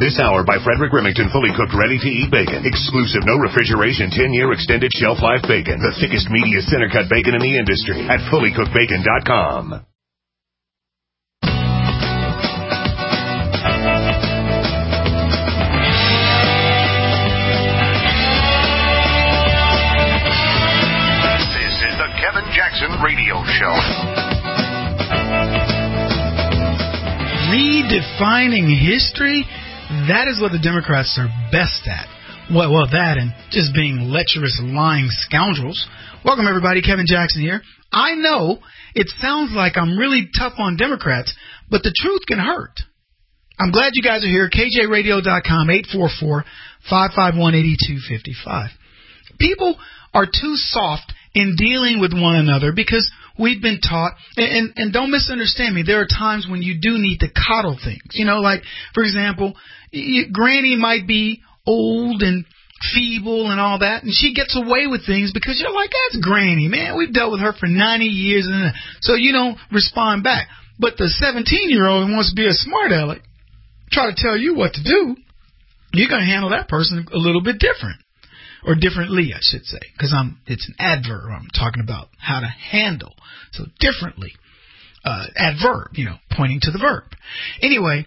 This hour by Frederick Remington, fully cooked, ready-to-eat bacon. Exclusive, no refrigeration, 10-year extended shelf life bacon. The thickest, meatiest, center-cut bacon in the industry at fullycookedbacon.com. This is the Kevin Jackson Radio Show. Redefining history? That is what the Democrats are best at. Well, that and just being lecherous, lying scoundrels. Welcome, everybody. Kevin Jackson here. I know it sounds like I'm really tough on Democrats, but the truth can hurt. I'm glad you guys are here. KJRadio.com, 844-551-8255. People are too soft in dealing with one another because we've been taught, and don't misunderstand me, there are times when you do need to coddle things. You know, like, for example, Granny might be old and feeble and all that, and she gets away with things because you're like, that's Granny, man. We've dealt with her for 90 years, and so you don't respond back. But the 17-year-old who wants to be a smart aleck, try to tell you what to do, you're going to handle that person a little bit different. Or differently, I should say, because it's an adverb. I'm talking about how to handle. So differently. Adverb, pointing to the verb. Anyway,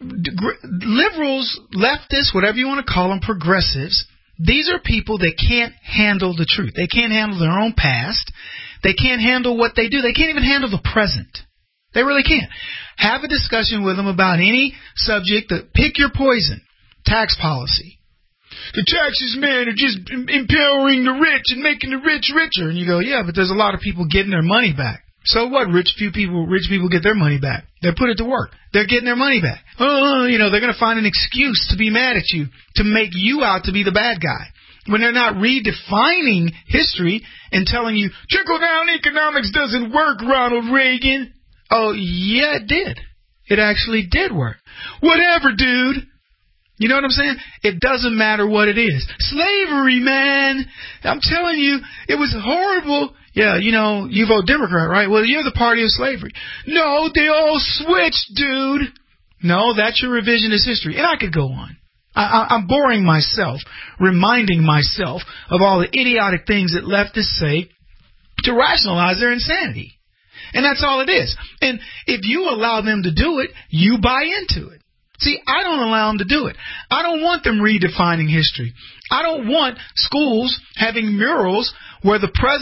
liberals, leftists, whatever you want to call them, progressives, these are people that can't handle the truth. They can't handle their own past. They can't handle what they do. They can't even handle the present. They really can't. Have a discussion with them about any subject. Pick your poison. Tax policy. The taxes, man, are just empowering the rich and making the rich richer. And you go, yeah, but there's a lot of people getting their money back. So what? Rich people get their money back. They put it to work. They're getting their money back. They're going to find an excuse to be mad at you, to make you out to be the bad guy. When they're not redefining history and telling you, trickle-down economics doesn't work, Ronald Reagan. Oh, yeah, it did. It actually did work. Whatever, dude. You know what I'm saying? It doesn't matter what it is. Slavery, man. I'm telling you, it was horrible. Yeah, you vote Democrat, right? Well, you're the party of slavery. No, they all switched, dude. No, that's your revisionist history. And I could go on. I'm boring myself, reminding myself of all the idiotic things that leftists say to rationalize their insanity. And that's all it is. And if you allow them to do it, you buy into it. See, I don't allow them to do it. I don't want them redefining history. I don't want schools having murals where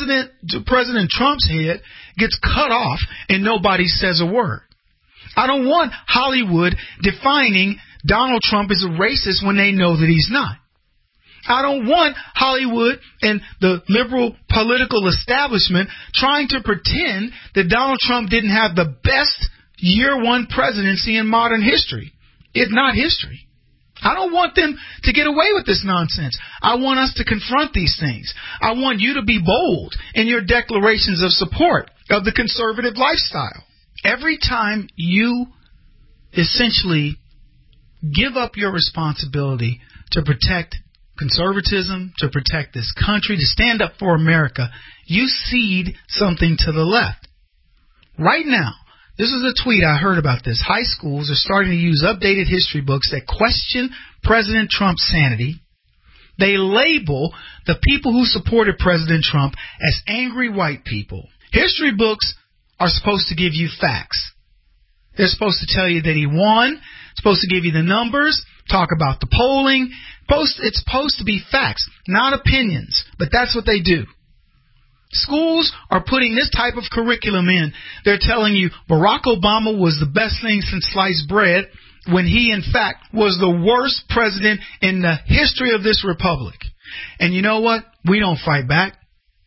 President Trump's head gets cut off and nobody says a word. I don't want Hollywood defining Donald Trump as a racist when they know that he's not. I don't want Hollywood and the liberal political establishment trying to pretend that Donald Trump didn't have the best year one presidency in modern history. It's not history. I don't want them to get away with this nonsense. I want us to confront these things. I want you to be bold in your declarations of support of the conservative lifestyle. Every time you essentially give up your responsibility to protect conservatism, to protect this country, to stand up for America, you cede something to the left. Right now, this is a tweet I heard about this. High schools are starting to use updated history books that question President Trump's sanity. They label the people who supported President Trump as angry white people. History books are supposed to give you facts. They're supposed to tell you that he won, supposed to give you the numbers, talk about the polling. It's supposed to be facts, not opinions, but that's what they do. Schools are putting this type of curriculum in. They're telling you Barack Obama was the best thing since sliced bread when he, in fact, was the worst president in the history of this republic. And you know what? We don't fight back.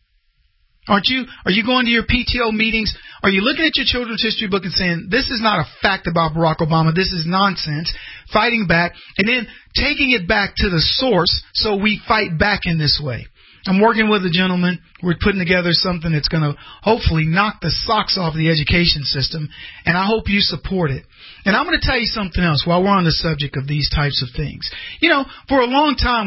Are you going to your PTO meetings? Are you looking at your children's history book and saying, this is not a fact about Barack Obama, this is nonsense, fighting back, and then taking it back to the source so we fight back in this way? I'm working with a gentleman. We're putting together something that's going to hopefully knock the socks off the education system, and I hope you support it. And I'm going to tell you something else while we're on the subject of these types of things. For a long time,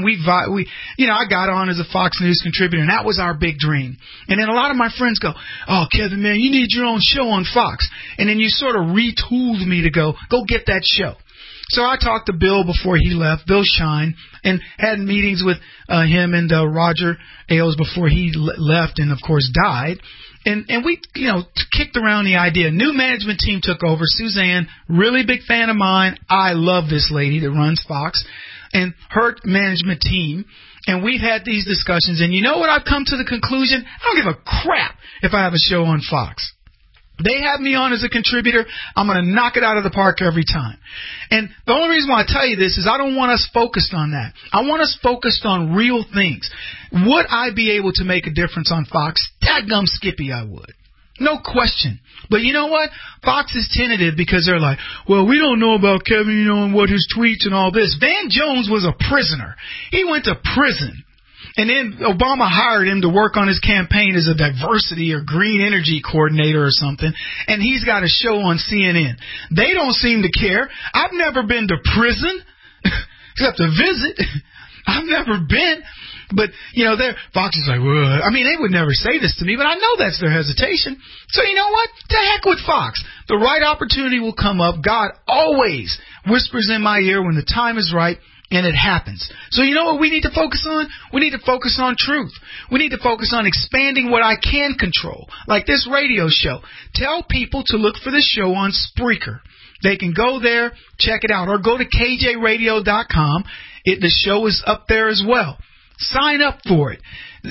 I got on as a Fox News contributor, and that was our big dream. And then a lot of my friends go, oh, Kevin, man, you need your own show on Fox. And then you sort of retooled me to go get that show. So I talked to Bill before he left, Bill Shine, and had meetings with him and Roger Ailes before he left and, of course, died. And we, kicked around the idea. New management team took over. Suzanne, really big fan of mine. I love this lady that runs Fox and her management team. And we've had these discussions. And you know what? I've come to the conclusion? I don't give a crap if I have a show on Fox. They have me on as a contributor. I'm going to knock it out of the park every time. And the only reason why I tell you this is I don't want us focused on that. I want us focused on real things. Would I be able to make a difference on Fox? Dadgum Skippy, I would. No question. But you know what? Fox is tentative because they're like, well, we don't know about Kevin, and what his tweets and all this. Van Jones was a prisoner. He went to prison. And then Obama hired him to work on his campaign as a diversity or green energy coordinator or something. And he's got a show on CNN. They don't seem to care. I've never been to prison except to visit. I've never been. But, Fox is like, well, they would never say this to me, but I know that's their hesitation. So you know what? To heck with Fox. The right opportunity will come up. God always whispers in my ear when the time is right. And it happens. So you know what we need to focus on? We need to focus on truth. We need to focus on expanding what I can control, like this radio show. Tell people to look for this show on Spreaker. They can go there, check it out, or go to kjradio.com. The show is up there as well. Sign up for it.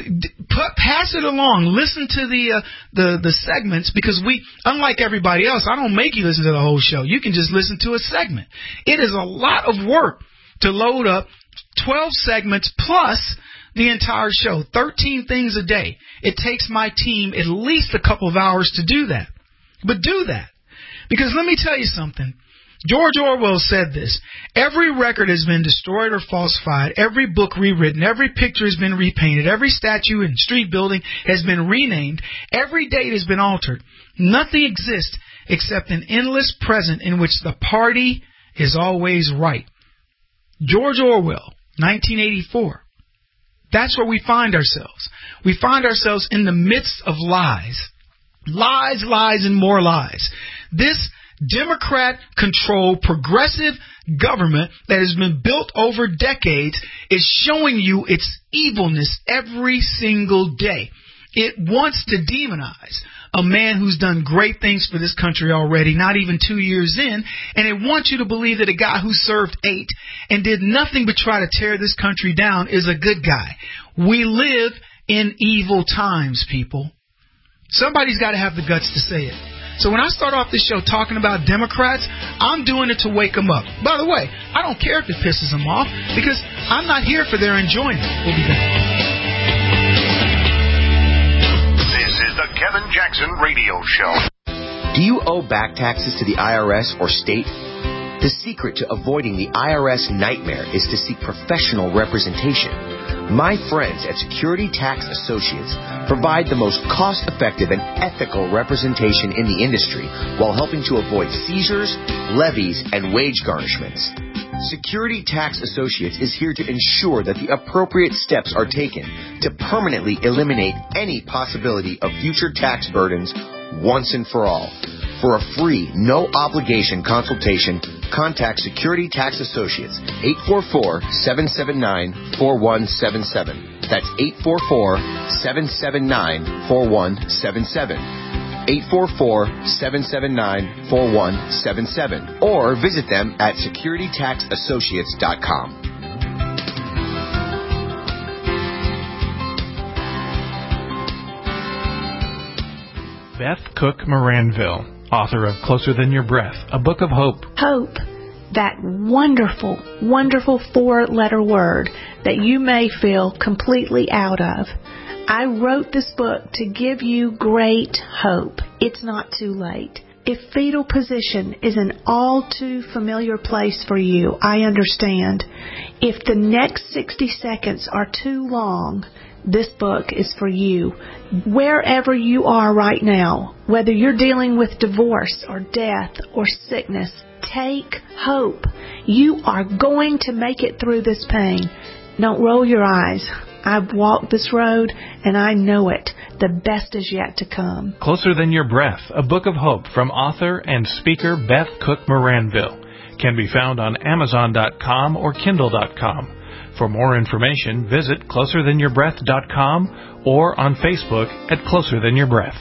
Pass it along. Listen to the segments, because unlike everybody else, I don't make you listen to the whole show. You can just listen to a segment. It is a lot of work to load up 12 segments plus the entire show, 13 things a day. It takes my team at least a couple of hours to do that. But do that. Because let me tell you something. George Orwell said this. Every record has been destroyed or falsified. Every book rewritten. Every picture has been repainted. Every statue and street building has been renamed. Every date has been altered. Nothing exists except an endless present in which the party is always right. George Orwell, 1984. That's where we find ourselves. We find ourselves in the midst of lies. Lies, lies, and more lies. This Democrat-controlled progressive government that has been built over decades is showing you its evilness every single day. It wants to demonize a man who's done great things for this country already, not even 2 years in, and it wants you to believe that a guy who served 8 and did nothing but try to tear this country down is a good guy. We live in evil times, people. Somebody's got to have the guts to say it. So when I start off this show talking about Democrats, I'm doing it to wake them up. By the way, I don't care if it pisses them off, because I'm not here for their enjoyment. We'll be back. The Kevin Jackson Radio Show. Do you owe back taxes to the IRS or state? The secret to avoiding the IRS nightmare is to seek professional representation. My friends at Security Tax Associates provide the most cost-effective and ethical representation in the industry while helping to avoid seizures, levies, and wage garnishments. Security Tax Associates is here to ensure that the appropriate steps are taken to permanently eliminate any possibility of future tax burdens once and for all. For a free, no-obligation consultation, contact Security Tax Associates, 844-779-4177. That's 844-779-4177. 844-779-4177, or visit them at securitytaxassociates.com. Beth Cook Moranville, author of Closer Than Your Breath, a book of hope. Hope, that wonderful, wonderful 4-letter word that you may feel completely out of. I wrote this book to give you great hope. It's not too late. If fetal position is an all too familiar place for you, I understand. If the next 60 seconds are too long, this book is for you. Wherever you are right now, whether you're dealing with divorce or death or sickness, take hope. You are going to make it through this pain. Don't roll your eyes. I've walked this road, and I know it. The best is yet to come. Closer Than Your Breath, a book of hope from author and speaker Beth Cook Moranville. can be found on Amazon.com or Kindle.com. For more information, visit closerthanyourbreath.com or on Facebook at Closer Than Your Breath.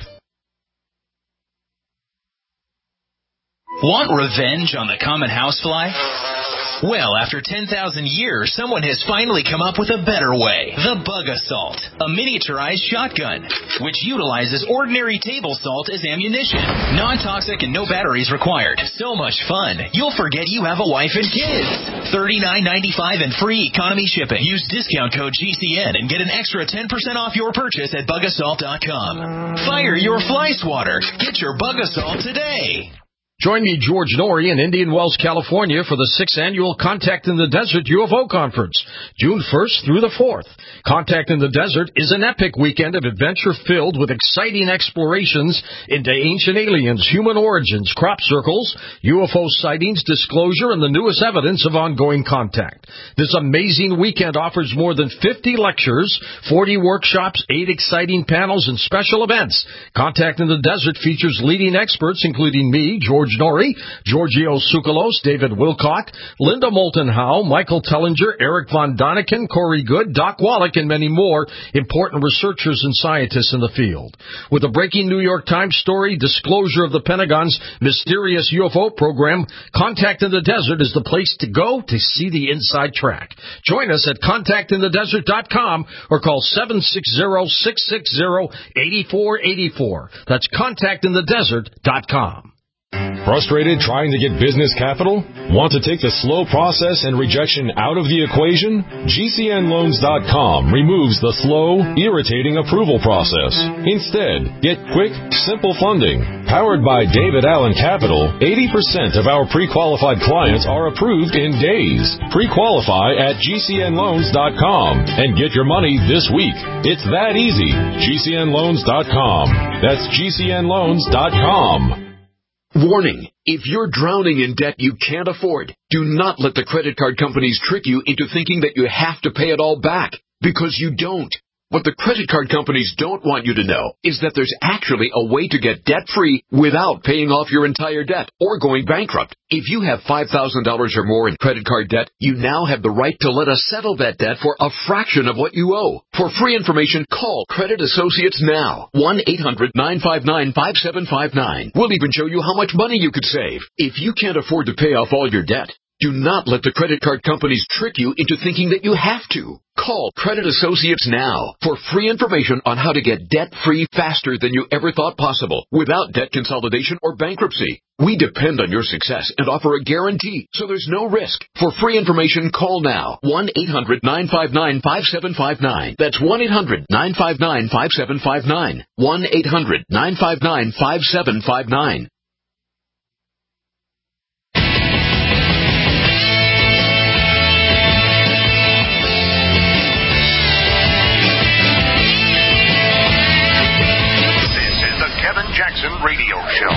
Want revenge on the common housefly? Well, after 10,000 years, someone has finally come up with a better way. The Bug Assault, a miniaturized shotgun, which utilizes ordinary table salt as ammunition. Non-toxic and no batteries required. So much fun, you'll forget you have a wife and kids. $39.95 and free economy shipping. Use discount code GCN and get an extra 10% off your purchase at bugassault.com. Fire your fly swatter. Get your Bug Assault today. Join me, George Norrie, in Indian Wells, California for the 6th Annual Contact in the Desert UFO Conference, June 1st through the 4th. Contact in the Desert is an epic weekend of adventure filled with exciting explorations into ancient aliens, human origins, crop circles, UFO sightings, disclosure, and the newest evidence of ongoing contact. This amazing weekend offers more than 50 lectures, 40 workshops, 8 exciting panels, and special events. Contact in the Desert features leading experts, including me, George Norrie, Giorgio Tsoukalos, David Wilcock, Linda Moulton Howe, Michael Tellinger, Eric Von Daniken, Corey Good, Doc Wallach, and many more important researchers and scientists in the field. With a breaking New York Times story, disclosure of the Pentagon's mysterious UFO program, Contact in the Desert is the place to go to see the inside track. Join us at contactinthedesert.com or call 760-660-8484. That's contactinthedesert.com. Frustrated trying to get business capital? Want to take the slow process and rejection out of the equation? GCNloans.com removes the slow, irritating approval process. Instead, get quick, simple funding. Powered by David Allen Capital, 80% of our pre-qualified clients are approved in days. Pre-qualify at GCNloans.com and get your money this week. It's that easy. GCNloans.com. That's GCNloans.com. Warning, if you're drowning in debt you can't afford, do not let the credit card companies trick you into thinking that you have to pay it all back, because you don't. What the credit card companies don't want you to know is that there's actually a way to get debt-free without paying off your entire debt or going bankrupt. If you have $5,000 or more in credit card debt, you now have the right to let us settle that debt for a fraction of what you owe. For free information, call Credit Associates now. 1-800-959-5759. We'll even show you how much money you could save. If you can't afford to pay off all your debt, do not let the credit card companies trick you into thinking that you have to. Call Credit Associates now for free information on how to get debt-free faster than you ever thought possible without debt consolidation or bankruptcy. We depend on your success and offer a guarantee, so there's no risk. For free information, call now. 1-800-959-5759. That's 1-800-959-5759. 1-800-959-5759. Jackson Radio Show.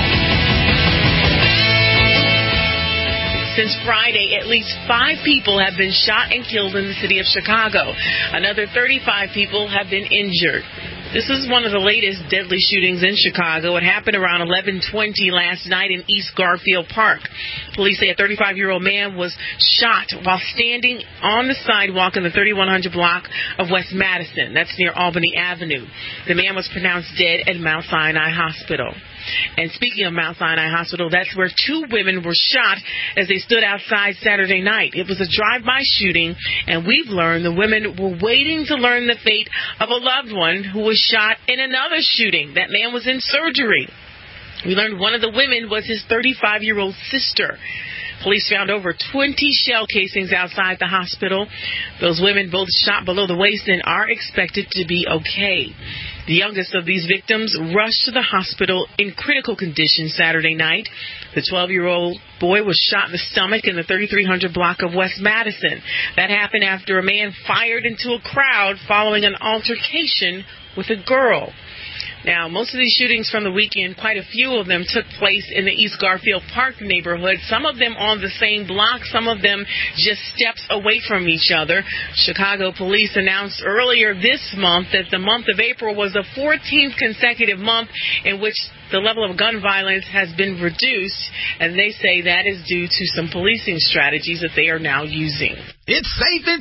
Since Friday, at least 5 people have been shot and killed in the city of Chicago. Another 35 people have been injured. This is one of the latest deadly shootings in Chicago. It happened around 11:20 last night in East Garfield Park. Police say a 35-year-old man was shot while standing on the sidewalk in the 3100 block of West Madison. That's near Albany Avenue. The man was pronounced dead at Mount Sinai Hospital. And speaking of Mount Sinai Hospital, that's where 2 women were shot as they stood outside Saturday night. It was a drive-by shooting, and we've learned the women were waiting to learn the fate of a loved one who was shot in another shooting. That man was in surgery. We learned one of the women was his 35-year-old sister. Police found over 20 shell casings outside the hospital. Those women both shot below the waist and are expected to be okay. The youngest of these victims rushed to the hospital in critical condition Saturday night. The 12-year-old boy was shot in the stomach in the 3300 block of West Madison. That happened after a man fired into a crowd following an altercation with a girl. Now, most of these shootings from the weekend, quite a few of them took place in the East Garfield Park neighborhood, some of them on the same block, some of them just steps away from each other. Chicago police announced earlier this month that the month of April was the 14th consecutive month in which the level of gun violence has been reduced, and they say that is due to some policing strategies that they are now using. It's safe in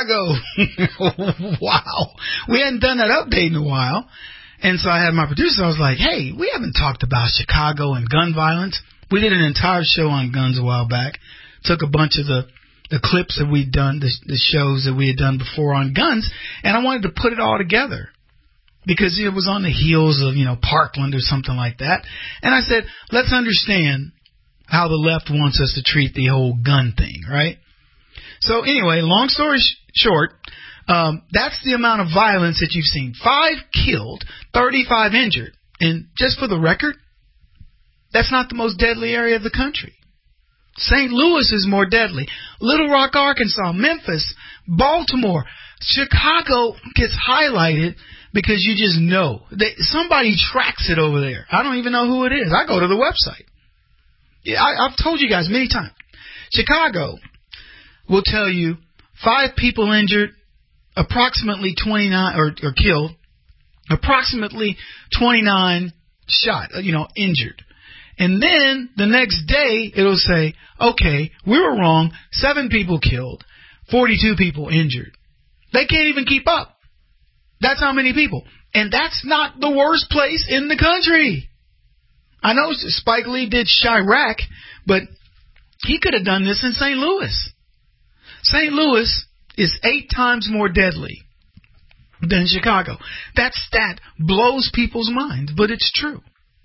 Chicago. Wow. We hadn't done that update in a while. And so I had my producer, I was like, hey, we haven't talked about Chicago and gun violence. We did an entire show on guns a while back. Took a bunch of the clips that we'd done, the shows that we had done before on guns, and I wanted to put it all together because it was on the heels of, Parkland or something like that. And I said, let's understand how the left wants us to treat the whole gun thing, right? So anyway, long story short, that's the amount of violence that you've seen. 5 killed, 35 injured. And just for the record, that's not the most deadly area of the country. St. Louis is more deadly. Little Rock, Arkansas, Memphis, Baltimore, Chicago gets highlighted because you just know. Somebody tracks it over there. I don't even know who it is. I go to the website. Yeah, I've told you guys many times. Chicago will tell you 5 people injured, approximately 29 or killed, approximately 29 shot, injured. And then the next day it'll say, okay, we were wrong, 7 people killed, 42 people injured. They can't even keep up. That's how many people. And that's not the worst place in the country. I know Spike Lee did Chirac, but he could have done this in St. Louis. St. Louis is 8 times more deadly than Chicago. That stat blows people's minds, but it's true.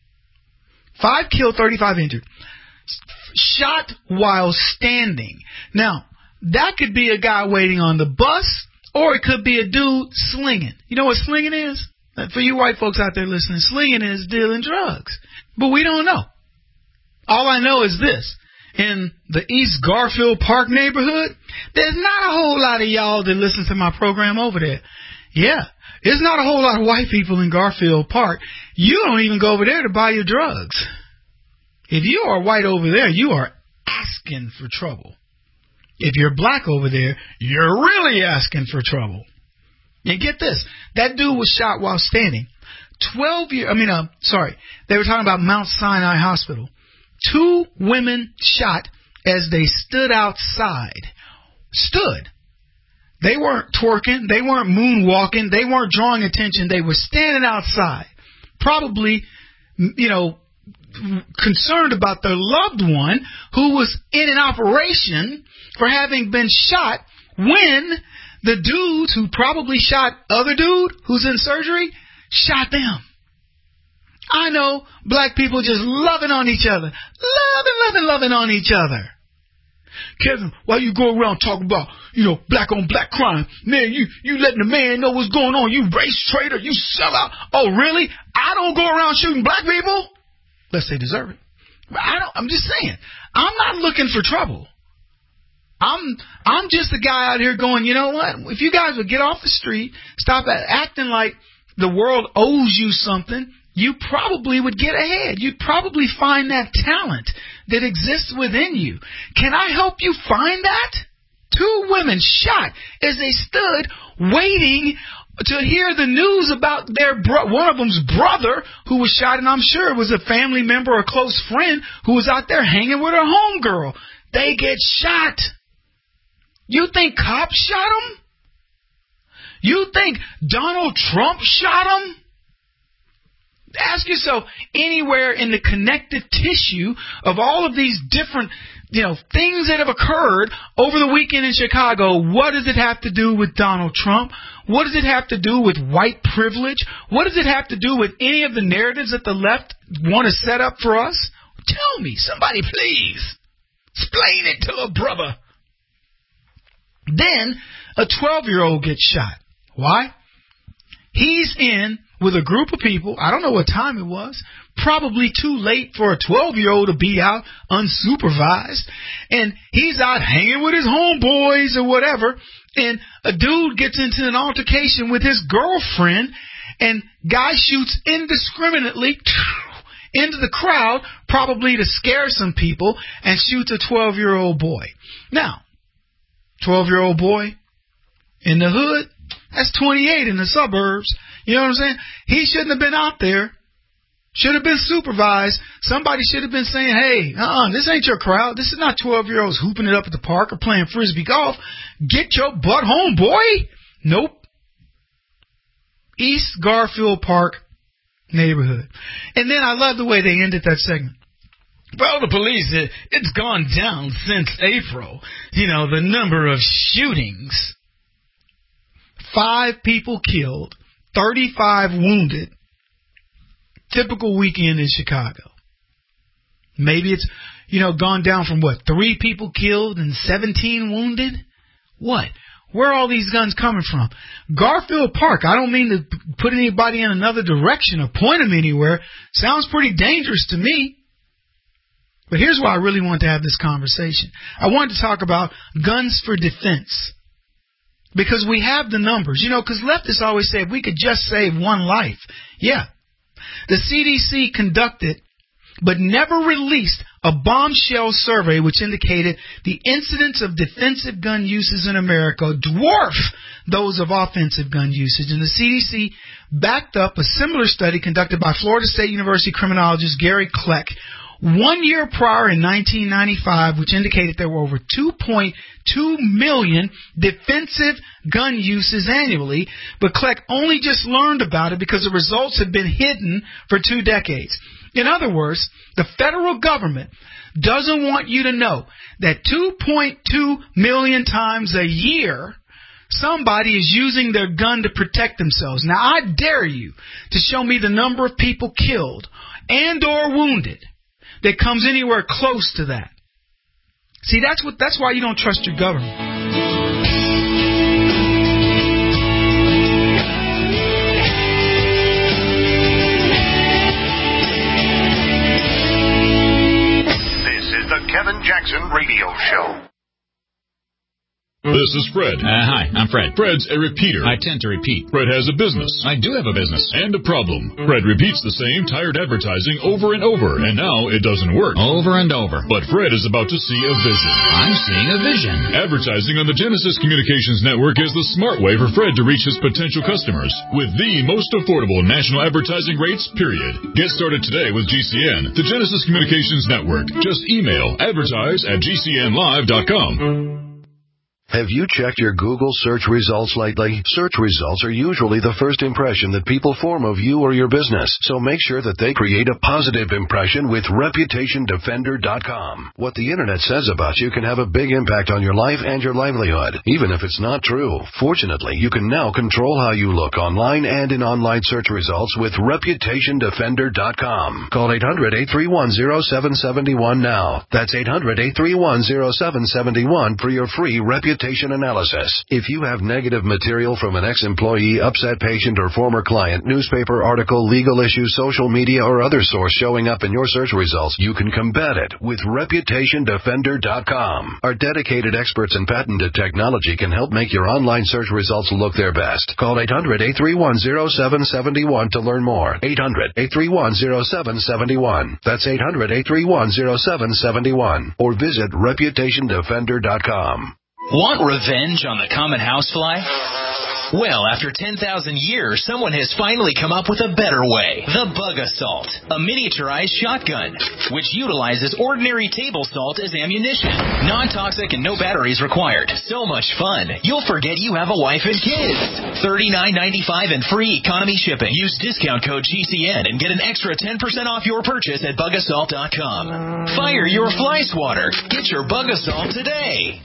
5 killed, 35 injured. Shot while standing. Now, that could be a guy waiting on the bus, or it could be a dude slinging. You know what slinging is? For you white folks out there listening, slinging is dealing drugs. But we don't know. All I know is this. In the East Garfield Park neighborhood, there's not a whole lot of y'all that listen to my program over there. Yeah, there's not a whole lot of white people in Garfield Park. You don't even go over there to buy your drugs. If you are white over there, you are asking for trouble. If you're black over there, you're really asking for trouble. And get this, that dude was shot while standing. They were talking about Mount Sinai Hospital. 2 women shot as they stood outside. Stood. They weren't twerking. They weren't moonwalking. They weren't drawing attention. They were standing outside. Probably, concerned about their loved one who was in an operation for having been shot when the dudes who probably shot other dude who's in surgery shot them. I know black people just loving on each other. Loving on each other. Kevin, why you go around talking about, black on black crime? Man, you letting the man know what's going on. You race traitor. You sellout. Oh, really? I don't go around shooting black people. Unless they deserve it. I'm just saying. I'm not looking for trouble. I'm just a guy out here going, you know what? If you guys would get off the street, stop acting like the world owes you something, you probably would get ahead. You'd probably find that talent that exists within you. Can I help you find that? 2 women shot as they stood waiting to hear the news about one of them's brother who was shot, and I'm sure it was a family member or a close friend who was out there hanging with her homegirl. They get shot. You think cops shot them? You think Donald Trump shot them? Ask yourself, anywhere in the connective tissue of all of these different, things that have occurred over the weekend in Chicago, what does it have to do with Donald Trump? What does it have to do with white privilege? What does it have to do with any of the narratives that the left want to set up for us? Tell me, somebody please. Explain it to a brother. Then a 12-year-old gets shot. Why? He's in with a group of people. I don't know what time it was. Probably too late for a 12-year-old to be out unsupervised. And he's out hanging with his homeboys or whatever. And a dude gets into an altercation with his girlfriend. and guy shoots indiscriminately into the crowd, probably to scare some people, and shoots a 12-year-old boy. Now, 12-year-old boy in the hood, that's 28 in the suburbs. You know what I'm saying? He shouldn't have been out there. Should have been supervised. Somebody should have been saying, hey, this ain't your crowd. This is not 12-year-olds hooping it up at the park or playing Frisbee golf. Get your butt home, boy. Nope. East Garfield Park neighborhood. And then I love the way they ended that segment. Well, the police, it's gone down since April. You know, the number of shootings. 5 people killed, 35 wounded. Typical weekend in Chicago. Maybe it's, gone down from 3 people killed and 17 wounded? What? Where are all these guns coming from? Garfield Park. I don't mean to put anybody in another direction or point them anywhere. Sounds pretty dangerous to me. But here's why I really wanted to have this conversation. I wanted to talk about guns for defense. Because we have the numbers. Because leftists always say, if we could just save one life. Yeah. The CDC conducted but never released a bombshell survey which indicated the incidence of defensive gun uses in America dwarf those of offensive gun usage. And the CDC backed up a similar study conducted by Florida State University criminologist Gary Kleck 1 year prior in 1995, which indicated there were over 2.2 million defensive gun uses annually, but Kleck only just learned about it because the results had been hidden for 2 decades. In other words, the federal government doesn't want you to know that 2.2 million times a year somebody is using their gun to protect themselves. Now, I dare you to show me the number of people killed and or wounded that comes anywhere close to that. See, that's why you don't trust your government. Kevin Jackson Radio Show. This is Fred. Hi, I'm Fred. Fred's a repeater. I tend to repeat. Fred has a business. I do have a business. And a problem. Fred repeats the same tired advertising over and over, and now it doesn't work. Over and over. But Fred is about to see a vision. I'm seeing a vision. Advertising on the Genesis Communications Network is the smart way for Fred to reach his potential customers with the most affordable national advertising rates, period. Get started today with GCN, the Genesis Communications Network. Just email advertise@gcnlive.com. Have you checked your Google search results lately? Search results are usually the first impression that people form of you or your business, so make sure that they create a positive impression with ReputationDefender.com. What the Internet says about you can have a big impact on your life and your livelihood, even if it's not true. Fortunately, you can now control how you look online and in online search results with ReputationDefender.com. Call 800-831-0771 now. That's 800-831-0771 for your free reputation analysis. If you have negative material from an ex-employee, upset patient, or former client, newspaper article, legal issue, social media, or other source showing up in your search results, you can combat it with ReputationDefender.com. Our dedicated experts in patented technology can help make your online search results look their best. Call 800-831-0771 to learn more. 800-831-0771. That's 800-831-0771. Or visit ReputationDefender.com. Want revenge on the common housefly? Well, after 10,000 years, someone has finally come up with a better way. The Bug Assault, a miniaturized shotgun, which utilizes ordinary table salt as ammunition. Non-toxic and no batteries required. So much fun, you'll forget you have a wife and kids. $39.95 and free economy shipping. Use discount code GCN and get an extra 10% off your purchase at bugassault.com. Fire your fly swatter. Get your Bug Assault today.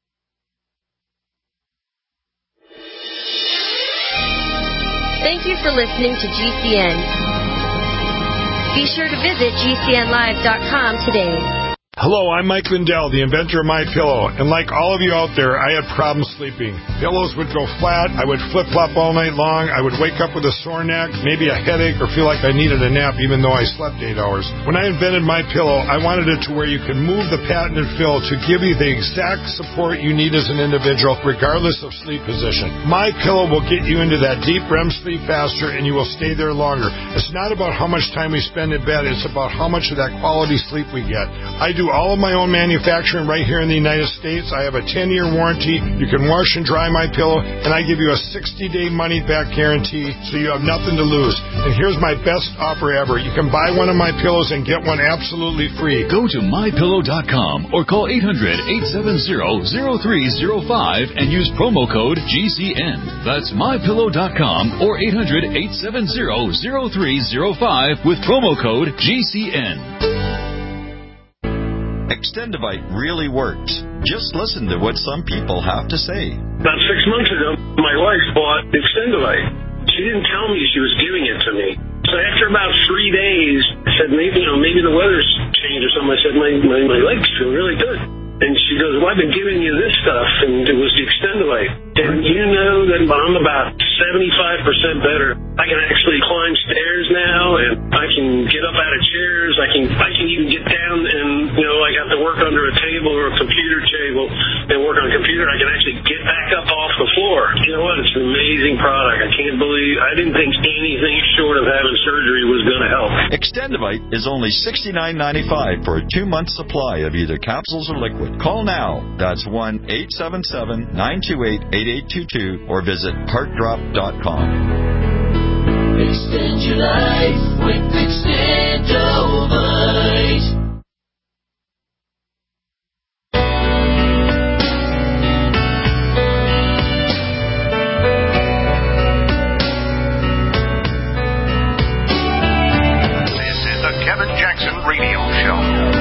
Thank you for listening to GCN. Be sure to visit GCNlive.com today. Hello, I'm Mike Lindell, the inventor of MyPillow, and like all of you out there, I had problems sleeping. Pillows would go flat, I would flip-flop all night long, I would wake up with a sore neck, maybe a headache, or feel like I needed a nap even though I slept 8 hours. When I invented MyPillow, I wanted it to where you can move the patented fill to give you the exact support you need as an individual, regardless of sleep position. MyPillow will get you into that deep REM sleep faster, and you will stay there longer. It's not about how much time we spend in bed, it's about how much of that quality sleep we get. I do all of my own manufacturing right here in the United States. I have a 10-year warranty. You can wash and dry my pillow, and I give you a 60-day money-back guarantee, so you have nothing to lose. And here's my best offer ever. You can buy one of my pillows and get one absolutely free. Go to MyPillow.com or call 800-870-0305 and use promo code GCN. That's MyPillow.com or 800-870-0305 with promo code GCN. Extendivite really works. Just listen to what some people have to say. About 6 months ago, my wife bought Extendivite. She didn't tell me she was giving it to me. So after about 3 days, I said, maybe the weather's changed or something. I said, my legs feel really good. And she goes, well, I've been giving you this stuff, and it was the Extendivite. And you know that I'm about 75% better. I can actually climb stairs now, and I can get up out of chairs. I can even get down and, I got to work under a table or a computer table and work on a computer. I can actually get back up off the floor. You know what? It's an amazing product. I can't believe, I didn't think anything short of having surgery was going to help. Extendivite is only $69.95 for a 2-month supply of either capsules or liquid. Call now. That's 1-877-928-8822 or visit heartdrop.com. Extend your life with Extendivite. This is the Kevin Jackson Radio Show.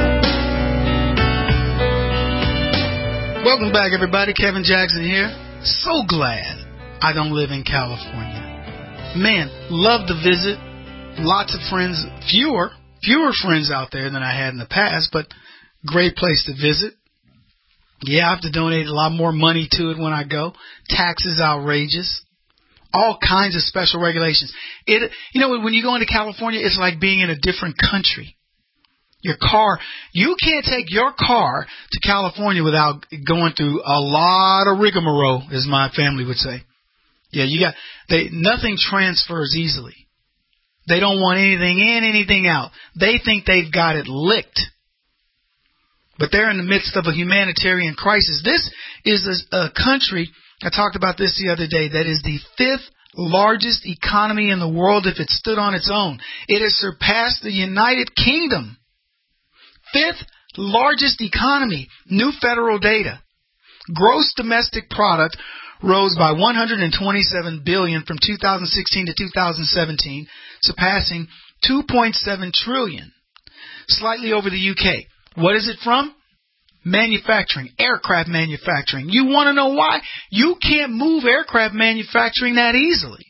Welcome back, everybody. Kevin Jackson here. So glad I don't live in California. Man, love to visit. Lots of friends, fewer friends out there than I had in the past, but great place to visit. Yeah, I have to donate a lot more money to it when I go. Taxes outrageous. All kinds of special regulations. When you go into California, it's like being in a different country. Your car, you can't take your car to California without going through a lot of rigmarole, as my family would say. Yeah, nothing transfers easily. They don't want anything in, anything out. They think they've got it licked. But they're in the midst of a humanitarian crisis. This is a country, I talked about this the other day, that is the 5th largest economy in the world if it stood on its own. It has surpassed the United Kingdom. 5th largest economy. New federal data. Gross domestic product rose by $127 billion from 2016 to 2017, surpassing $2.7 trillion, slightly over the UK. What is it from? Manufacturing, aircraft manufacturing. You want to know why? You can't move aircraft manufacturing that easily.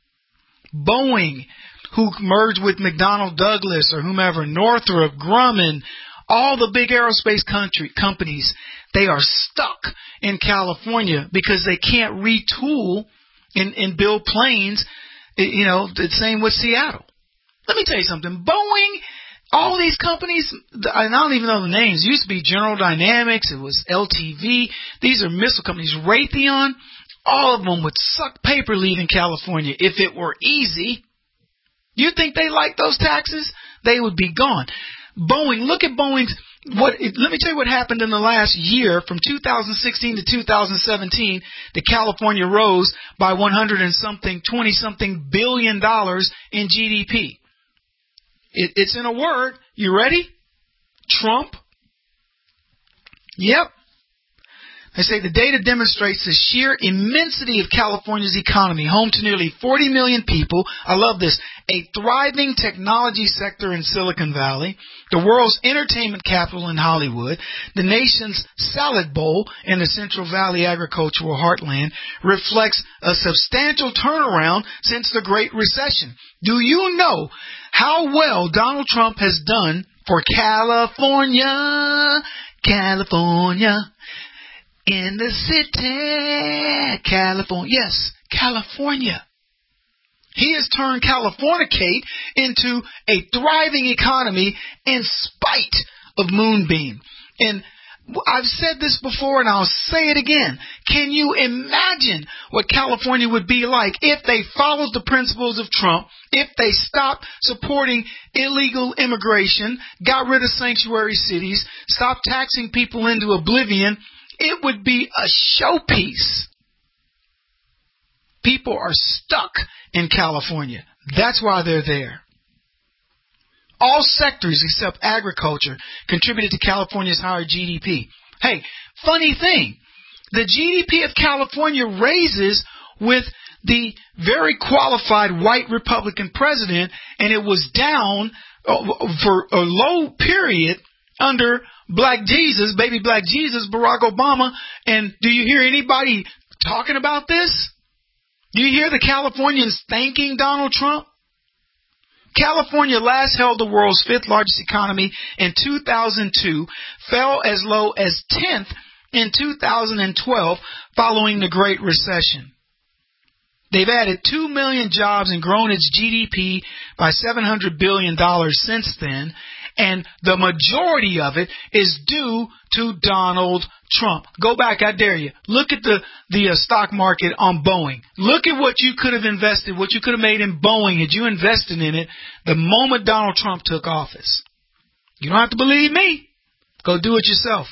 Boeing, who merged with McDonnell Douglas or whomever, Northrop Grumman, all the big aerospace companies, they are stuck in California because they can't retool and build planes, the same with Seattle. Let me tell you something. Boeing, all these companies, and I don't even know the names. It used to be General Dynamics. It was LTV. These are missile companies. Raytheon, all of them would suck paper leaving California if it were easy. You think they like those taxes? They would be gone. Boeing, look at Boeing's. Let me tell you what happened in the last year from 2016 to 2017. The California rose by 20-something billion dollars in GDP. It's in a word. You ready? Trump. Yep. They say the data demonstrates the sheer immensity of California's economy, home to nearly 40 million people. I love this. A thriving technology sector in Silicon Valley, the world's entertainment capital in Hollywood, the nation's salad bowl in the Central Valley agricultural heartland, reflects a substantial turnaround since the Great Recession. Do you know how well Donald Trump has done For California, California, in the city, California. Yes, California. He has turned Californicate into a thriving economy in spite of Moonbeam. And I've said this before and I'll say it again. Can you imagine what California would be like if they followed the principles of Trump, if they stopped supporting illegal immigration, got rid of sanctuary cities, stopped taxing people into oblivion? It would be a showpiece. People are stuck in California. That's why they're there. All sectors except agriculture contributed to California's higher GDP. Hey, funny thing, the GDP of California raises with the very qualified white Republican president, and it was down for a low period under Black Jesus, baby Black Jesus, Barack Obama. And do you hear anybody talking about this? Do you hear the Californians thanking Donald Trump? California last held the world's fifth largest economy in 2002, fell as low as 10th in 2012 following the Great Recession. They've added 2 million jobs and grown its GDP by $700 billion since then, and the majority of it is due to Donald Trump. Go back, I dare you. Look at the stock market on Boeing. Look at what you could have invested, what you could have made in Boeing had you invested in it the moment Donald Trump took office. You don't have to believe me. Go do it yourself.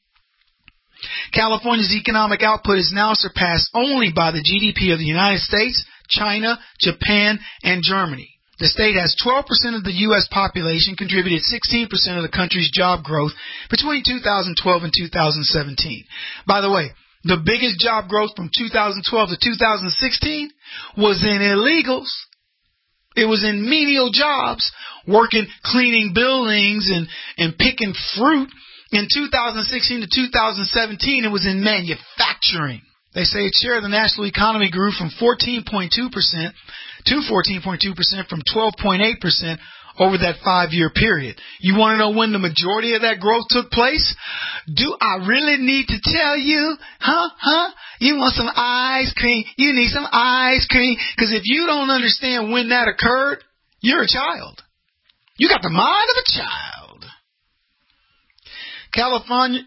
California's economic output is now surpassed only by the GDP of the United States, China, Japan, and Germany. The state has 12% of the U.S. population, contributed 16% of the country's job growth between 2012 and 2017. By the way, the biggest job growth from 2012 to 2016 was in illegals. It was in menial jobs, working, cleaning buildings and picking fruit. In 2016 to 2017, it was in manufacturing. They say its share of the national economy grew from 14.2% to 14.2% from 12.8% over that 5-year period. You want to know when the majority of that growth took place? Do I really need to tell you? You want some ice cream? You need some ice cream? Because if you don't understand when that occurred, you're a child. You got the mind of a child. California.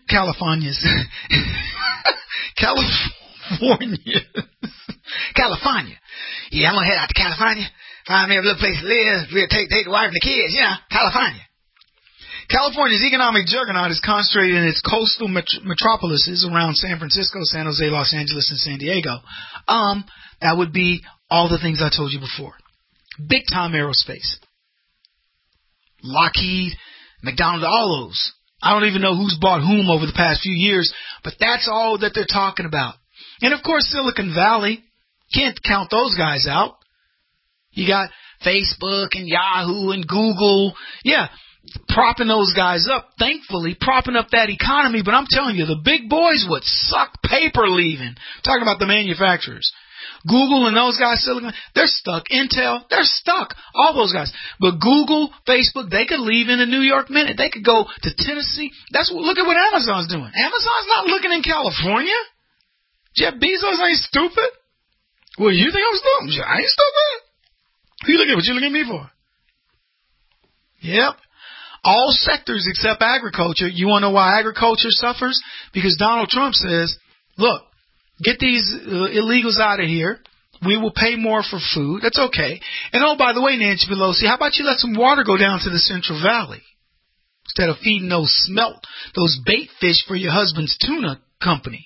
Yeah, I'm going to head out to California. Find me a little place to live. We'll take the wife and the kids. California. California's economic juggernaut is concentrated in its coastal metropolises around San Francisco, San Jose, Los Angeles, and San Diego. That would be all the things I told you before. Big time aerospace. Lockheed, McDonald's, all those. I don't even know who's bought whom over the past few years, but that's all that they're talking about. And of course, Silicon Valley. Can't count those guys out. You got Facebook and Yahoo and Google. Yeah, propping those guys up, thankfully, propping up that economy. But I'm telling you, the big boys would suck paper leaving. Talking about the manufacturers. Google and those guys, Silicon, they're stuck. Intel, they're stuck. All those guys. But Google, Facebook, they could leave in a New York minute. They could go to Tennessee. Look at what Amazon's doing. Amazon's not looking in California. Jeff Bezos ain't stupid. Well, you think I'm stupid? I ain't stupid. Who you looking at? What you looking at me for? Yep. All sectors except agriculture. You want to know why agriculture suffers? Because Donald Trump says, look, get these illegals out of here. We will pay more for food. That's okay. And oh, by the way, Nancy Pelosi, how about you let some water go down to the Central Valley instead of feeding those bait fish for your husband's tuna company?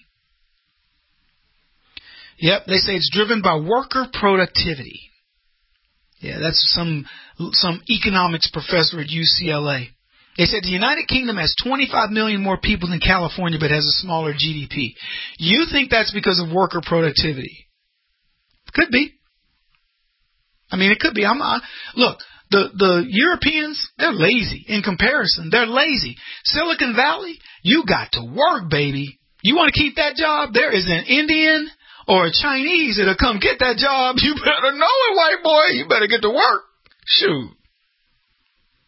Yep, they say it's driven by worker productivity. Yeah, that's some economics professor at UCLA. They said the United Kingdom has 25 million more people than California, but has a smaller GDP. You think that's because of worker productivity? Could be. I mean, it could be. Look, the Europeans, they're lazy in comparison. They're lazy. Silicon Valley, you got to work, baby. You want to keep that job? There is an Indian or a Chinese that'll come get that job. You better know it, white boy. You better get to work. Shoot.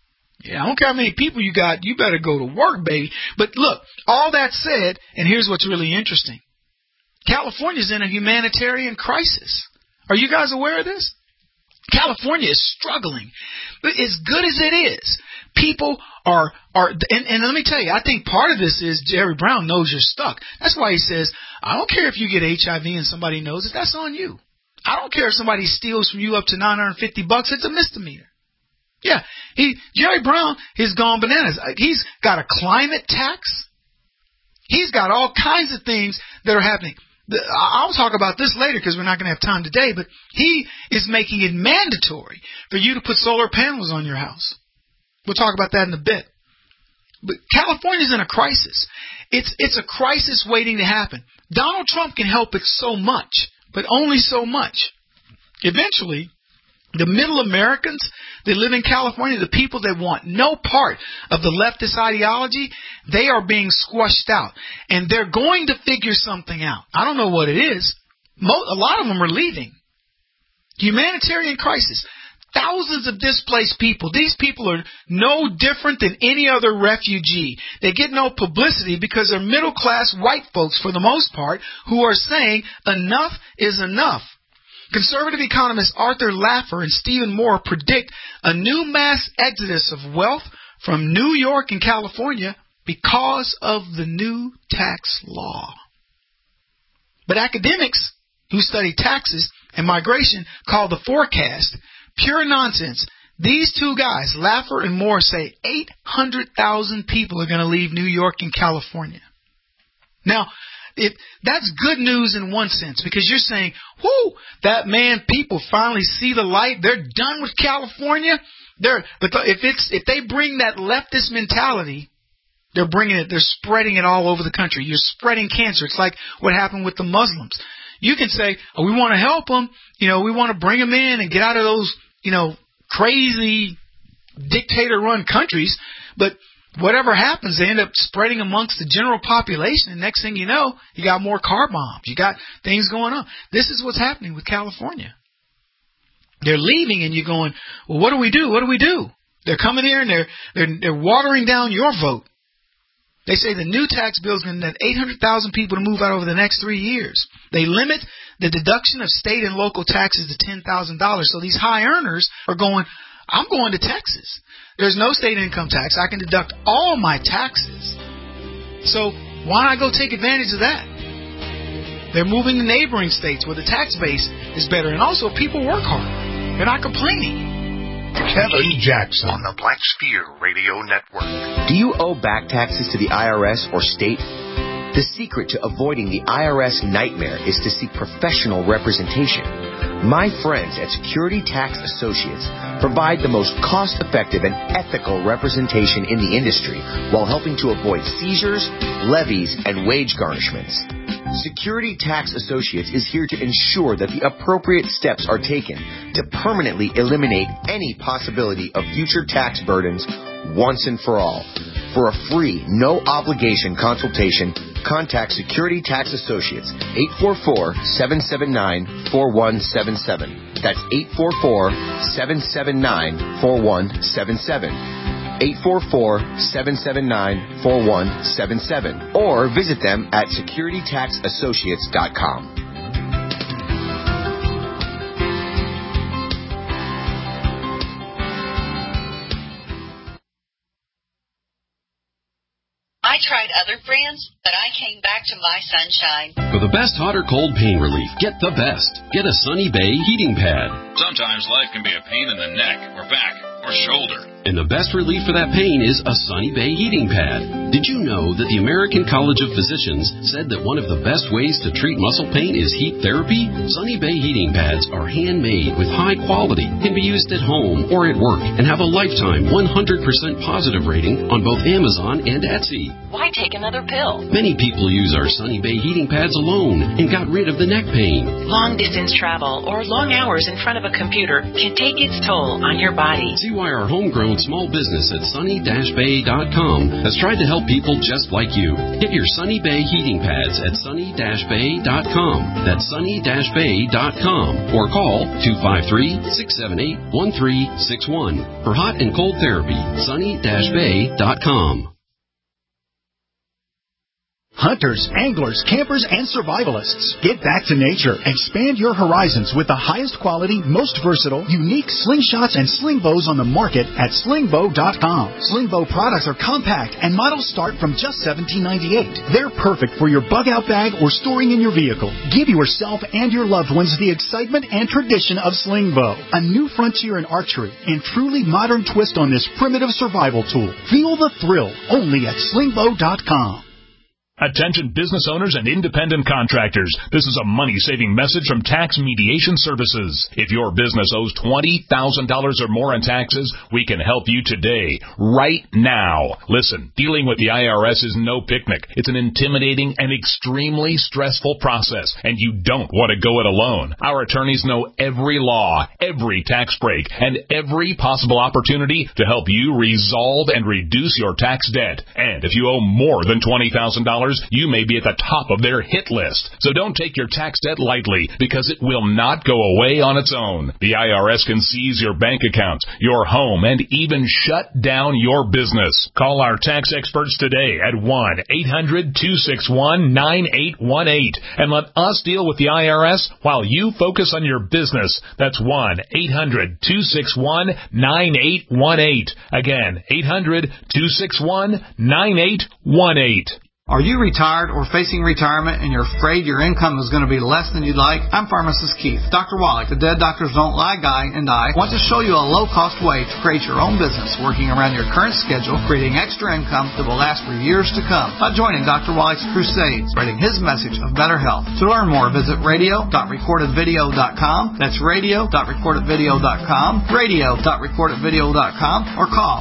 Yeah, I don't care how many people you got. You better go to work, baby. But look, all that said, and here's what's really interesting. California's in a humanitarian crisis. Are you guys aware of this? California is struggling. But as good as it is, people are and let me tell you, I think part of this is Jerry Brown knows you're stuck. That's why he says, I don't care if you get HIV and somebody knows it. That's on you. I don't care if somebody steals from you up to $950. It's a misdemeanor. Yeah, Jerry Brown has gone bananas. He's got a climate tax. He's got all kinds of things that are happening. I'll talk about this later because we're not going to have time today, but he is making it mandatory for you to put solar panels on your house. We'll talk about that in a bit. But California's in a crisis. It's a crisis waiting to happen. Donald Trump can help it so much, but only so much. Eventually, the middle Americans that live in California, the people that want no part of the leftist ideology, they are being squashed out. And they're going to figure something out. I don't know what it is. A lot of them are leaving. Humanitarian crisis. Thousands of displaced people. These people are no different than any other refugee. They get no publicity because they're middle-class white folks, for the most part, who are saying enough is enough. Conservative economists Arthur Laffer and Stephen Moore predict a new mass exodus of wealth from New York and California because of the new tax law. But academics who study taxes and migration call the forecast pure nonsense. These two guys, Laffer and Moore, say 800,000 people are going to leave New York and California. Now, that's good news in one sense, because you're saying, people finally see the light. They're done with California. If they bring that leftist mentality, they're spreading it all over the country. You're spreading cancer. It's like what happened with the Muslims. You can say, we want to help them. We want to bring them in and get out of those, crazy dictator-run countries. But whatever happens, they end up spreading amongst the general population. And next thing you know, you got more car bombs. You got things going on. This is what's happening with California. They're leaving and you're going, well, what do we do? What do we do? They're coming here and they're watering down your vote. They say the new tax bill is going to net 800,000 people to move out over the next 3 years. They limit the deduction of state and local taxes to $10,000. So these high earners are going, I'm going to Texas. There's no state income tax. I can deduct all my taxes. So why not go take advantage of that? They're moving to neighboring states where the tax base is better. And also people work hard. They're not complaining. Kevin Jackson on the Black Spear Radio Network. Do you owe back taxes to the IRS or state? The secret to avoiding the IRS nightmare is to seek professional representation. My friends at Security Tax Associates provide the most cost-effective and ethical representation in the industry while helping to avoid seizures, levies, and wage garnishments. Security Tax Associates is here to ensure that the appropriate steps are taken to permanently eliminate any possibility of future tax burdens once and for all. For a free, no-obligation consultation, contact Security Tax Associates, 844-779-4177. That's 844-779-4177. 844-779-4177. Or visit them at securitytaxassociates.com. I tried other brands, but I came back to My Sunshine. For the best hot or cold pain relief, get the best. Get a Sunny Bay heating pad. Sometimes life can be a pain in the neck or back or shoulder. And the best relief for that pain is a Sunny Bay heating pad. Did you know that the American College of Physicians said that one of the best ways to treat muscle pain is heat therapy? Sunny Bay heating pads are handmade with high quality, can be used at home or at work, and have a lifetime 100% positive rating on both Amazon and Etsy. Why take another pill? Many people use our Sunny Bay heating pads alone and got rid of the neck pain. Long distance travel or long hours in front of a computer can take its toll on your body. See why our homegrown family-owned small business at sunny-bay.com has tried to help people just like you. Get your Sunny Bay heating pads at sunny-bay.com. That's sunny-bay.com. Or call 253-678-1361 for hot and cold therapy. sunny-bay.com. Hunters, anglers, campers, and survivalists, get back to nature. Expand your horizons with the highest quality, most versatile, unique slingshots and sling bows on the market at slingbow.com. Slingbow products are compact and models start from just $17.98. They're perfect for your bug-out bag or storing in your vehicle. Give yourself and your loved ones the excitement and tradition of Slingbow, a new frontier in archery and truly modern twist on this primitive survival tool. Feel the thrill only at slingbow.com. Attention business owners and independent contractors. This is a money-saving message from Tax Mediation Services. If your business owes $20,000 or more in taxes, we can help you today, right now. Listen, dealing with the IRS is no picnic. It's an intimidating and extremely stressful process, and you don't want to go it alone. Our attorneys know every law, every tax break, and every possible opportunity to help you resolve and reduce your tax debt. And if you owe more than $20,000, you may be at the top of their hit list. So don't take your tax debt lightly, because it will not go away on its own. The IRS can seize your bank accounts, your home, and even shut down your business. Call our tax experts today at 1-800-261-9818 and let us deal with the IRS while you focus on your business. That's 1-800-261-9818. Again, 800-261-9818. Are you retired or facing retirement and you're afraid your income is going to be less than you'd like? I'm Pharmacist Keith. Dr. Wallach, the Dead Doctors Don't Lie guy, and I want to show you a low-cost way to create your own business working around your current schedule, creating extra income that will last for years to come by joining Dr. Wallach's crusades, spreading his message of better health. To learn more, visit radio.recordedvideo.com. That's radio.recordedvideo.com, radio.recordedvideo.com, or call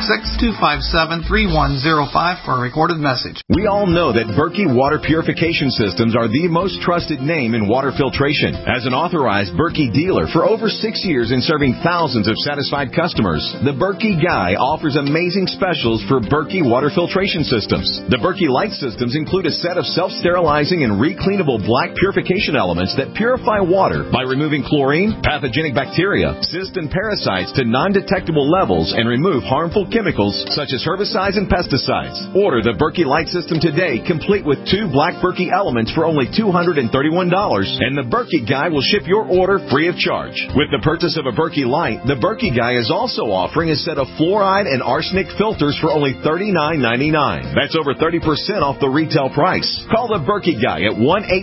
866-257-3105 for a recorded message. We all know that Berkey Water Purification Systems are the most trusted name in water filtration. As an authorized Berkey dealer for over 6 years in serving thousands of satisfied customers, the Berkey Guy offers amazing specials for Berkey Water Filtration Systems. The Berkey Light Systems include a set of self-sterilizing and recleanable black purification elements that purify water by removing chlorine, pathogenic bacteria, cysts, and parasites to non-detectable levels and remove harmful chemicals such as herbicides and pesticides. Order the Berkey Light System today, complete with 2 black Berkey elements for only $231, and the Berkey Guy will ship your order free of charge. With the purchase of a Berkey Light, the Berkey Guy is also offering a set of fluoride and arsenic filters for only $39.99. That's over 30% off the retail price. Call the Berkey Guy at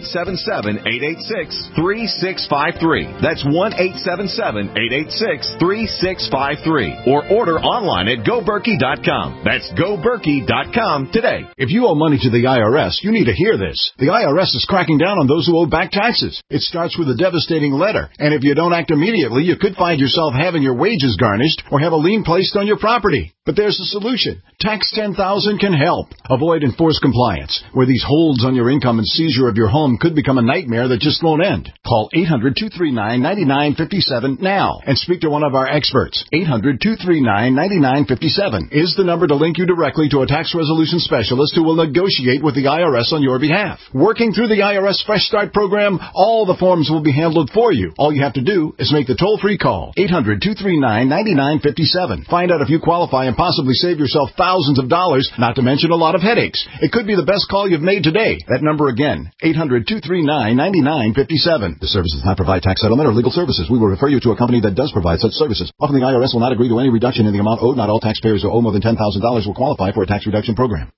1-877-886-3653. That's 1-877-886-3653. Or order online at GoBerkey.com. That's GoBerkey.com today. If you owe money to the IRS, you need to hear this. The IRS is cracking down on those who owe back taxes. It starts with a devastating letter, and if you don't act immediately, you could find yourself having your wages garnished or have a lien placed on your property. But there's a solution. Tax 10,000 can help. Avoid enforced compliance, where these holds on your income and seizure of your home could become a nightmare that just won't end. Call 800-239-9957 now and speak to one of our experts. 800-239-9957 is the number to link you directly to a tax resolution specialist who will negotiate with the IRS on your behalf. Working through the IRS Fresh Start program, all the forms will be handled for you. All you have to do is make the toll-free call. 800-239-9957. Find out if you qualify and possibly save yourself thousands of dollars, not to mention a lot of headaches. It could be the best call you've made today. That number again, 800-239-9957. The service does not provide tax settlement or legal services. We will refer you to a company that does provide such services. Often the IRS will not agree to any reduction in the amount owed. Not all taxpayers who owe more than $10,000 will qualify for a tax reduction program.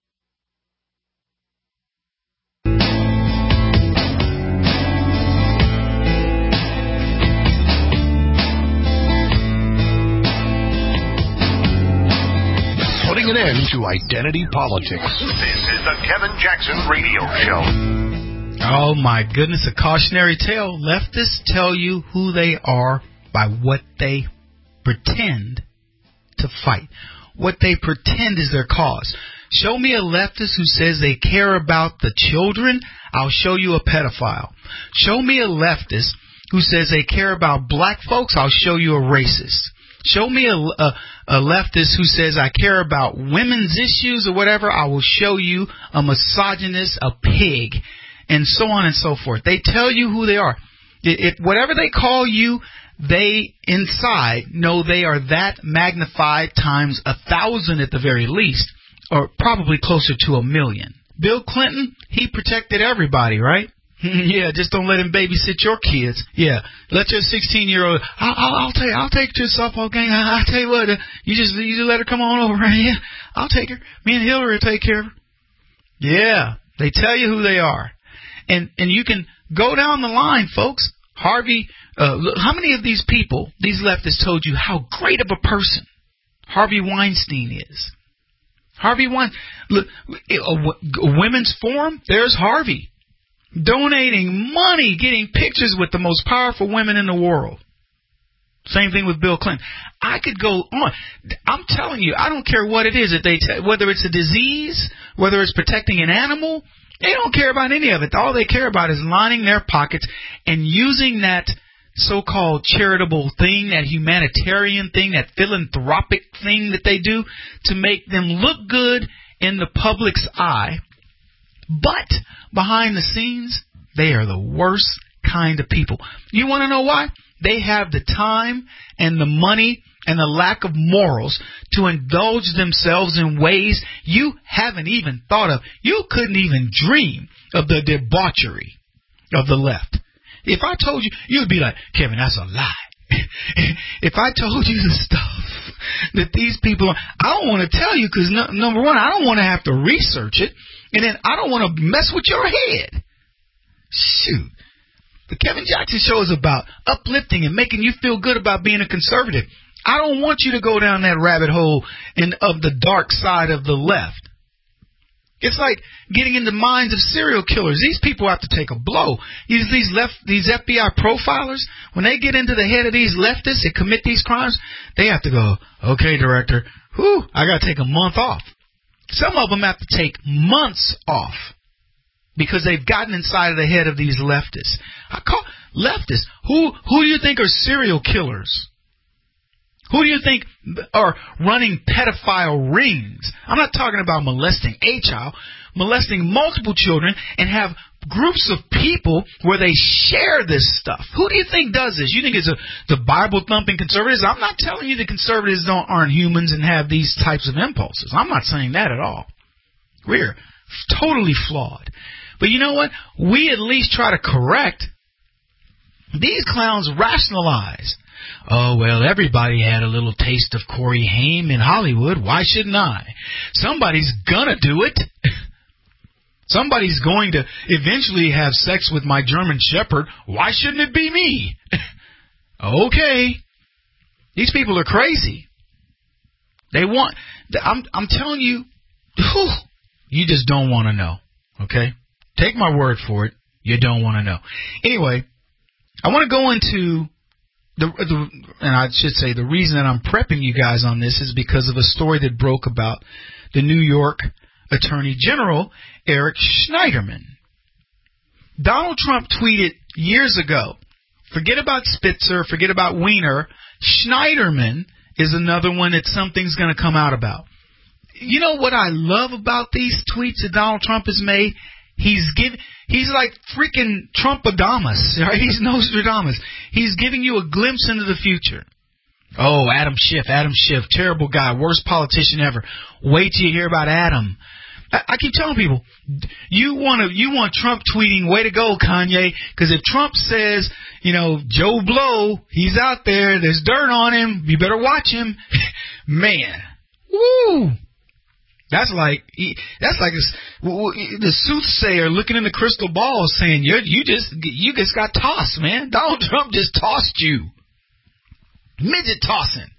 Putting an end to identity politics. This is the Kevin Jackson Radio Show. Oh, my goodness, a cautionary tale. Leftists tell you who they are by what they pretend to fight. What they pretend is their cause. Show me a leftist who says they care about the children, I'll show you a pedophile. Show me a leftist who says they care about black folks, I'll show you a racist. Show me a leftist who says I care about women's issues or whatever. I will show you a misogynist, a pig, and so on and so forth. They tell you who they are. Whatever they call you, they inside know they are that magnified times 1,000 at the very least, or probably closer to 1,000,000. Bill Clinton, he protected everybody, right? Yeah, just don't let him babysit your kids. Yeah, let your 16-year-old. I'll take her to the softball game. I'll tell you what, you just let her come on over. Yeah, I'll take her. Me and Hillary will take care of her. Yeah, they tell you who they are, and you can go down the line, folks. Harvey, how many of these people, these leftists, told you how great of a person Harvey Weinstein is? Harvey Weinstein. Look, a women's forum. There's Harvey. Donating money, getting pictures with the most powerful women in the world. Same thing with Bill Clinton. I could go on. I'm telling you, I don't care what it is. Whether it's a disease, whether it's protecting an animal, they don't care about any of it. All they care about is lining their pockets and using that so-called charitable thing, that humanitarian thing, that philanthropic thing that they do to make them look good in the public's eye. But behind the scenes, they are the worst kind of people. You want to know why? They have the time and the money and the lack of morals to indulge themselves in ways you haven't even thought of. You couldn't even dream of the debauchery of the left. If I told you, you'd be like, Kevin, that's a lie. If I told you the stuff that these people are, I don't want to tell you because, number one, I don't want to have to research it. And then I don't want to mess with your head. Shoot. The Kevin Jackson Show is about uplifting and making you feel good about being a conservative. I don't want you to go down that rabbit hole of the dark side of the left. It's like getting in the minds of serial killers. These people have to take a blow. These FBI profilers, when they get into the head of these leftists that commit these crimes, they have to go, okay, director, I got to take a month off. Some of them have to take months off because they've gotten inside of the head of these leftists. I call leftists. Who do you think are serial killers? Who do you think are running pedophile rings? I'm not talking about molesting a child, molesting multiple children and have groups of people where they share this stuff. Who do you think does this? You think it's the Bible-thumping conservatives? I'm not telling you the conservatives aren't humans and have these types of impulses. I'm not saying that at all. We're totally flawed. But you know what? We at least try to correct. These clowns rationalize. Oh, well, everybody had a little taste of Corey Haim in Hollywood. Why shouldn't I? Somebody's gonna do it. Somebody's going to eventually have sex with my German Shepherd. Why shouldn't it be me? Okay. These people are crazy. They want... I'm telling you, you just don't want to know. Okay? Take my word for it. You don't want to know. Anyway, I want to go into... and I should say the reason that I'm prepping you guys on this is because of a story that broke about the New York Attorney General, Eric Schneiderman. Donald Trump tweeted years ago, forget about Spitzer, forget about Weiner, Schneiderman is another one that something's going to come out about. You know what I love about these tweets that Donald Trump has made? He's like freaking Trumpadamus, right? He's Nostradamus. He's giving you a glimpse into the future. Oh, Adam Schiff, terrible guy, worst politician ever. Wait till you hear about Adam. I keep telling people, you want Trump tweeting, way to go, Kanye, because if Trump says, Joe Blow, he's out there, there's dirt on him, you better watch him. Man, woo! That's like the soothsayer looking in the crystal ball saying, you just got tossed, man. Donald Trump just tossed you. Midget tossing.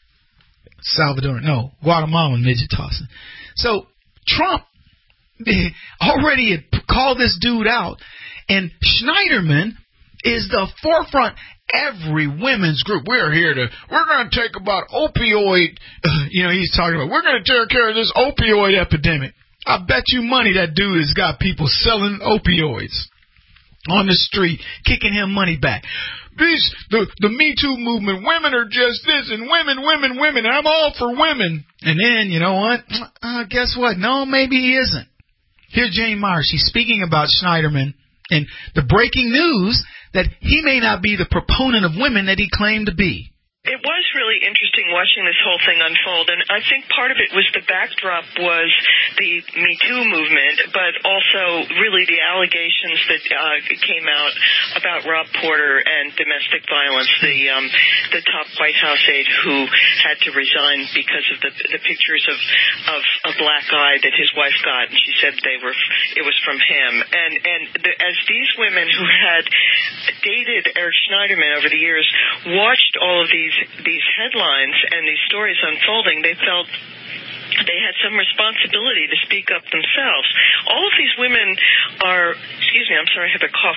Guatemalan midget tossing. So Trump already had called this dude out, and Schneiderman is the forefront. Every women's group, we're going to take about opioid, he's talking about, we're going to take care of this opioid epidemic. I bet you money that dude has got people selling opioids on the street, kicking him money back. the Me Too movement, women are just this, and women, I'm all for women. And then, you know what? Guess what? No, maybe he isn't. Here's Jane Meyer. She's speaking about Schneiderman and the breaking news that he may not be the proponent of women that he claimed to be. It was really interesting watching this whole thing unfold, and I think part of it was the backdrop was the Me Too movement, but also really the allegations that came out about Rob Porter and domestic violence, the top White House aide who had to resign because of the pictures of a black eye that his wife got, and she said it was from him. As these women who had dated Eric Schneiderman over the years watched all of these headlines and these stories unfolding, they felt they had some responsibility to speak up themselves. All of these women are, I'm sorry, I have a cough,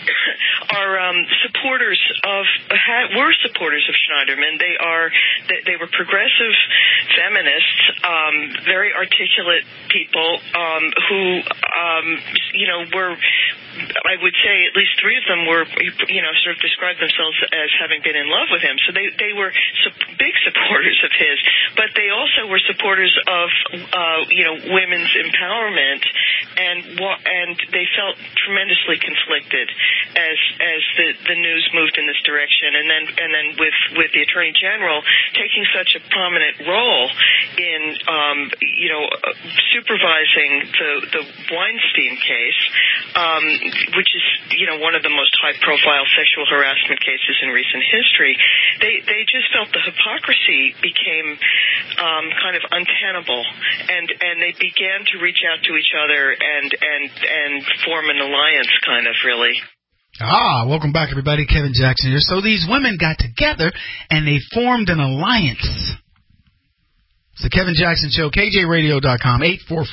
were supporters of Schneiderman. They were progressive feminists, very articulate people, who, were, I would say at least three of them were, sort of described themselves as having been in love with him. So they were big supporters of his, but they also were supporters of, women's empowerment, and they felt tremendously conflicted as the news moved in this direction. And then with the Attorney General taking such a prominent role in, supervising the Weinstein case, which is, one of the most high-profile sexual harassment cases in recent history, they just felt the hypocrisy became kind of untenable, and they began to reach out to each other and form an alliance, kind of, really. Welcome back, everybody. Kevin Jackson here. So these women got together and they formed an alliance. It's the Kevin Jackson Show, KJRadio.com,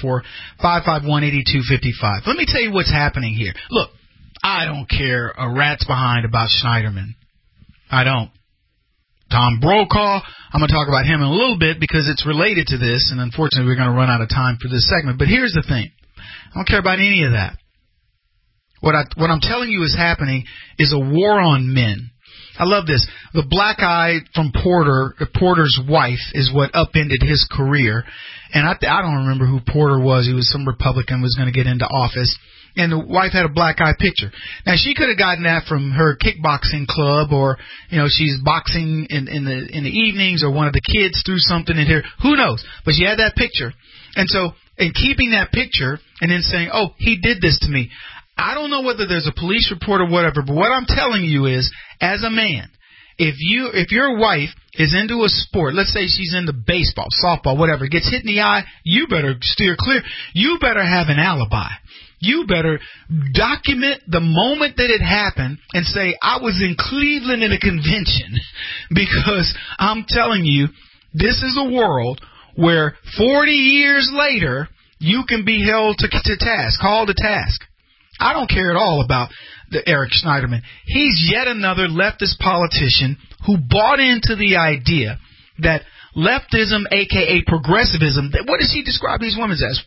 844-551-8255. Let me tell you what's happening here. Look, I don't care a rat's behind about Schneiderman. I don't. Tom Brokaw, I'm going to talk about him in a little bit because it's related to this, and unfortunately we're going to run out of time for this segment. But here's the thing. I don't care about any of that. What I'm telling you is happening is a war on men. I love this. The black eye from Porter's wife is what upended his career. And I don't remember who Porter was. He was some Republican, was going to get into office. And the wife had a black eye picture. Now, she could have gotten that from her kickboxing club, or, she's boxing in the evenings, or one of the kids threw something in here. Who knows? But she had that picture. And so, in keeping that picture and then saying, oh, he did this to me, I don't know whether there's a police report or whatever, but what I'm telling you is, as a man, if your wife is into a sport, let's say she's into baseball, softball, whatever, gets hit in the eye, you better steer clear. You better have an alibi. You better document the moment that it happened and say, I was in Cleveland in a convention, because I'm telling you, this is a world where 40 years later, you can be held to task, called to task. I don't care at all about the Eric Schneiderman. He's yet another leftist politician who bought into the idea that leftism, a.k.a. progressivism, what does he describe these women as?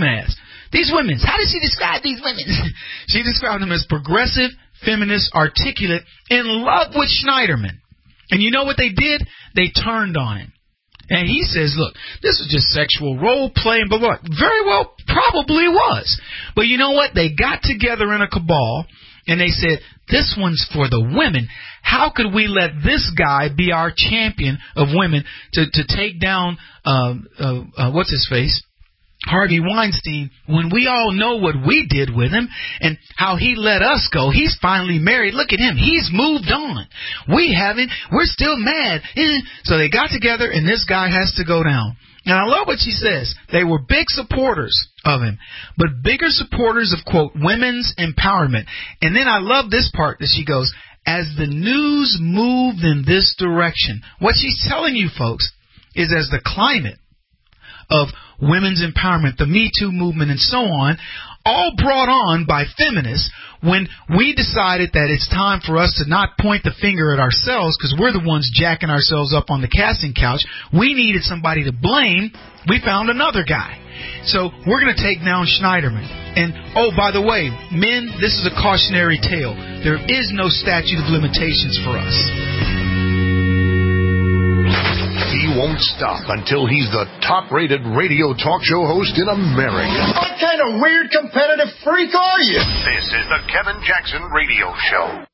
How does she describe these women? She described them as progressive, feminist, articulate, in love with Schneiderman. And you know what they did? They turned on him. And he says, look, this is just sexual role playing, but what? Very well, probably was. But you know what? They got together in a cabal, and they said, this one's for the women. How could we let this guy be our champion of women to take down, what's his face? Harvey Weinstein, when we all know what we did with him and how he let us go. He's finally married. Look at him. He's moved on. We haven't. We're still mad. So they got together, and this guy has to go down. And I love what she says. They were big supporters of him, but bigger supporters of, quote, women's empowerment. And then I love this part that she goes, as the news moved in this direction, what she's telling you folks is, as the climate of women's empowerment, the Me Too movement, and so on all brought on by feminists when we decided that it's time for us to not point the finger at ourselves because we're the ones jacking ourselves up on the casting couch. We needed somebody to blame. We found another guy. So we're going to take down Schneiderman. And, oh, by the way, men, this is a cautionary tale. There is no statute of limitations for us. He won't stop until he's the top-rated radio talk show host in America. What kind of weird competitive freak are you? This is the Kevin Jackson Radio Show.